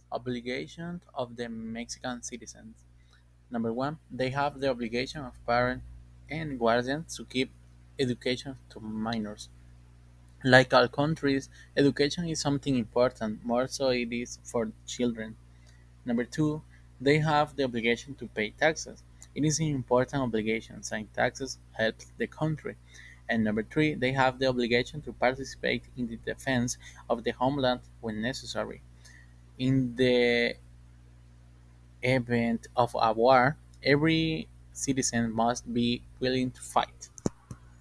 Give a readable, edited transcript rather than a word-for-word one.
Obligations of the Mexican citizens. Number one, they have the obligation of parents and guardians to keep education to minors. Like all countries, education is something important, more so it is for children. Number two, they have the obligation to pay taxes. It is an important obligation, since taxes help the country. And number three, they have the obligation to participate in the defense of the homeland when necessary. In the event of a war, every citizen must be willing to fight.